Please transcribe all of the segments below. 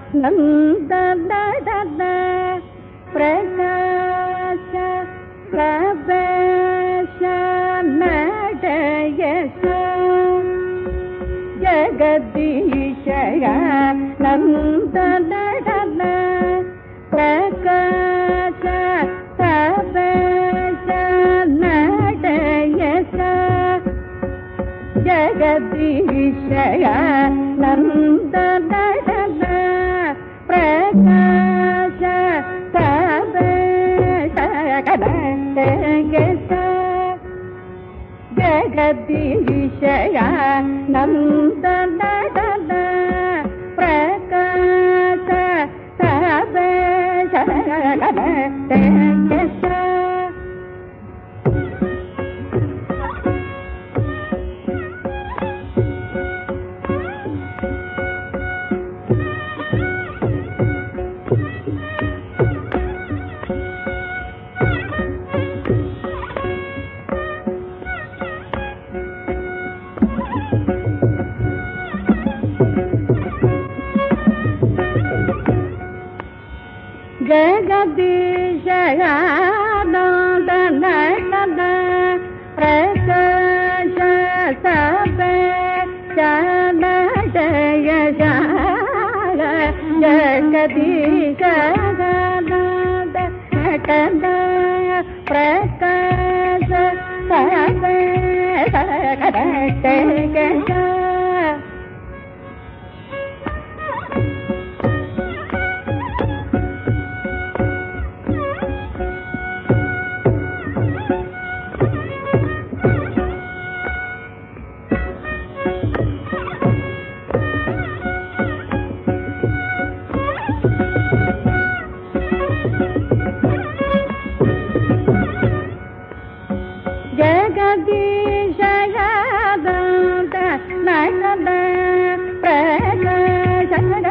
நந்த பிரகாச பிரபேஷ நடயச ஜகதீஷய நந்த பிரகாச பிரபேஷ நடயச ஜகதீஷய நந்த பிரகாச பிரபேஷ நடயச ஜகதீஷய நந்த பிரகாச பிரபேஷ நடயச ஜகதீஷய நந்த பிரகாச பிரபேஷ நடயச ஜகதீஷய நந்த பிரகாச பிரபேஷ நடயச ஜகதீஷய நந்த பிரகாச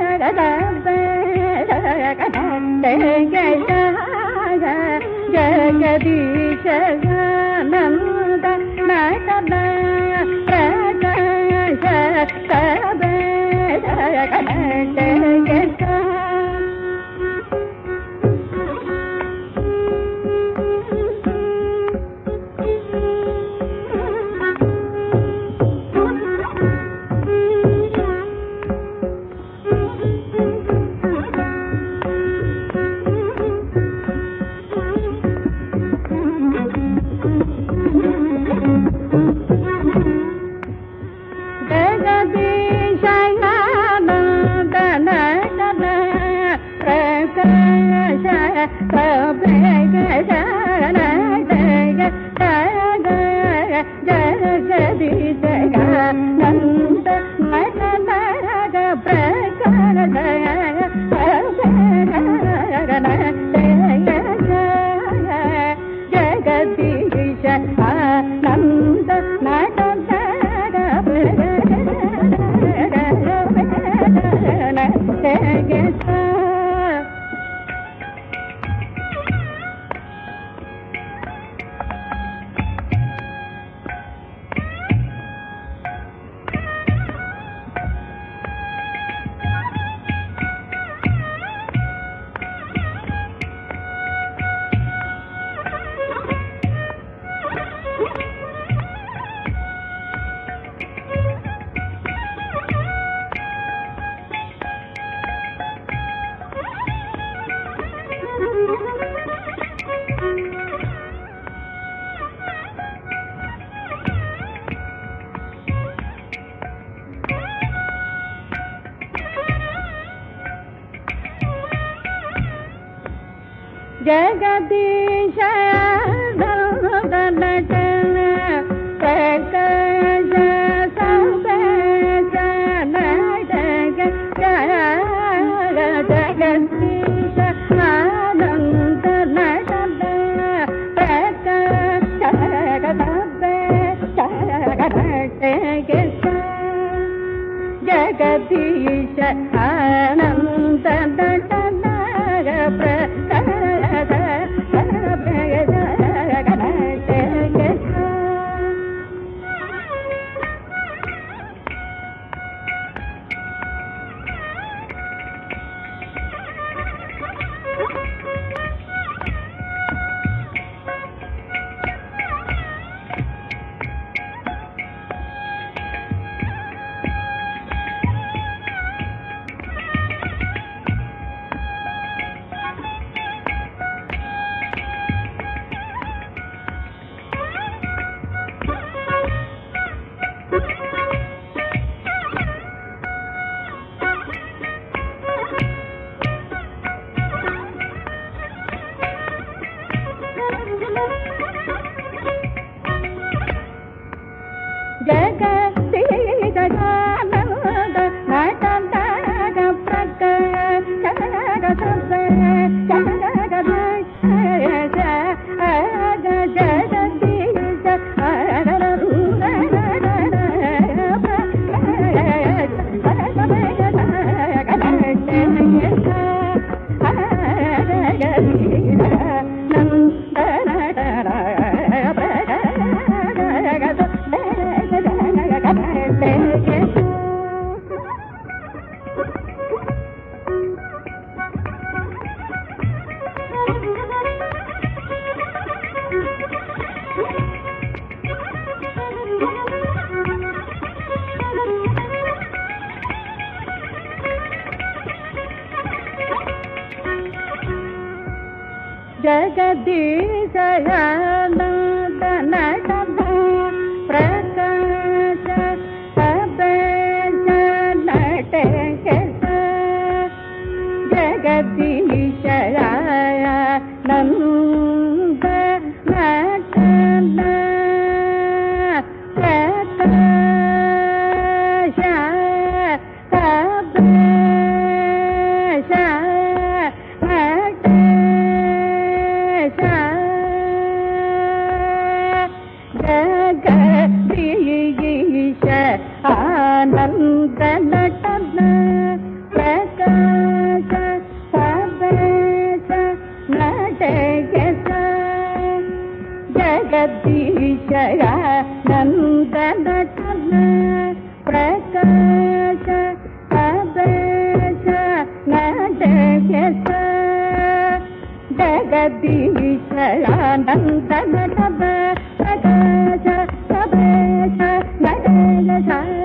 ஜகதீஷய நந்த பிரகாச பிரபேஷ ஜகதீஷய நந்த பிரகாச பிரபேஷ நடயச ஜகதீஷ நந்த பிரகாச பிரபேஷ நடயச ஜகதீஷ ஆனந்த பிரகாச జగదీశయానంద నటన ప్రకాశ సబేశ నటకేశ జగదీశయానంద నటన ప్రకాశ సబేశ జగదీశ ఆనంద నటన ప్రకాశ సబేశ నటకేశ జగదీశ ఆనంద నటన ప్రకాశ సబేశ నటకేశ జగదీశయానంద నటన ప్రకాశ సబేశ నటకేశ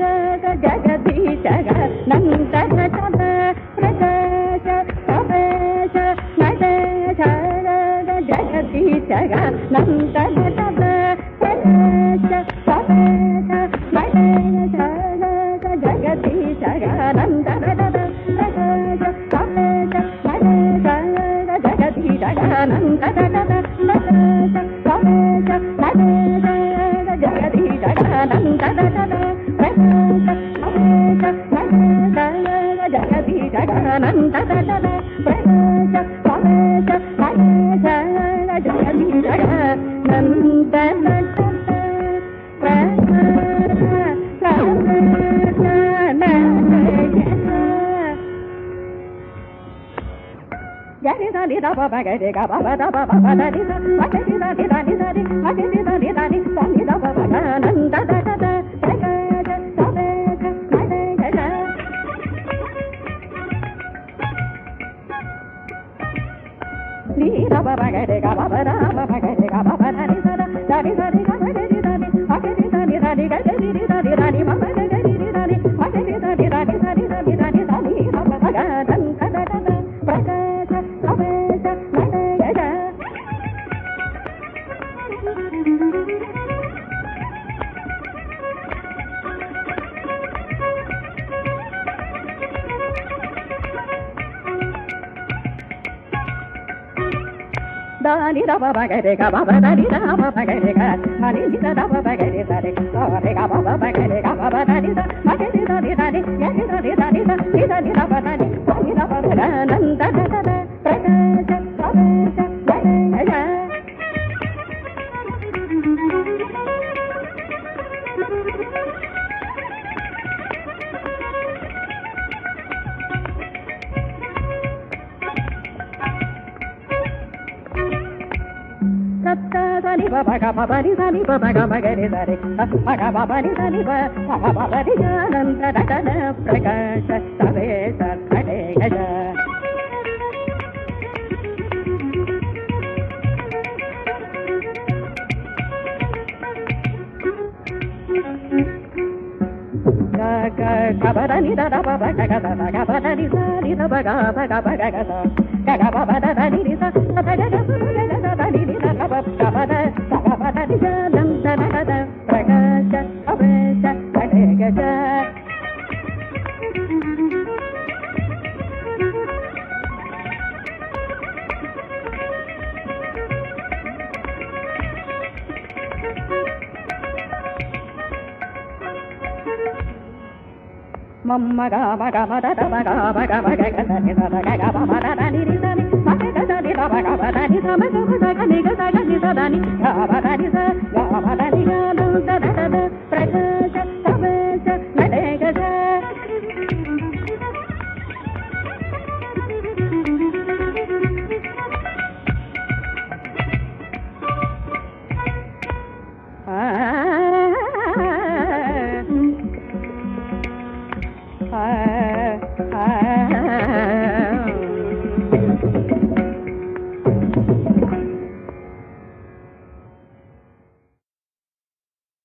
జగదీశయానంద నటన ప్రకాశ సబేశ నటకేశ జగదీశయానంద నటన ప్రకాశ సబేశ నటకేశ జగదీశయానంద నటన ప్రకాశ సబేశ జగదీశయానంద నటన ప్రకాశ సబేశ జగదీశయానంద నటన ప్రకాశ సబేశ జగదీశయానంద నటన ప్రకాశ సబేశ జగదీశయానంద నటన Gari da di da ba ba gari ga ba ba da di da ba di da di da di da di ba di da di da di da di da ba ba da nan da da da da ga ga da da ba ga ga ga ga di da ba ba gari ga ba ba da gari ga ba ba da di da di da di ga da di da di ba di da di da di ga di da di da di ba ba da di da di ba di da di da di da di da di da di da di da ba ba ga dan da da da da Dani da ba ba ga re ga ba ba da di da ba ba ga re ga ma ni da da ba ba ga re da re da re ga ba ba ga re ga ba ba da di da ma di da di da di ya di da di da di da di da di da ba da di da di da ba da nan da da da da prakasha sabesha ya Sani ba ba ga ba ba ni sani ba ba ga ba ga re da re ba ga ba ba ni sani ba ba ba ba ni jananda da da da prakasha sabesha khade ga ga ga ba da ni da da ba ba ga ga ga ba da ni sa ni da ba ga ba ga ba ga ga ga ba ba da da ni sa da ga ga da da ni da ga ba ba da ga ba da ni jananda da da prakasha sabesha khade ga Mamma ga ma da ba ga ba ga ba ga da ni da ga ga ba ma da ni da ni ma ga da ni da ba ga ba da ni da ma ga ga ni ga da ni da da ni ga ba da ni da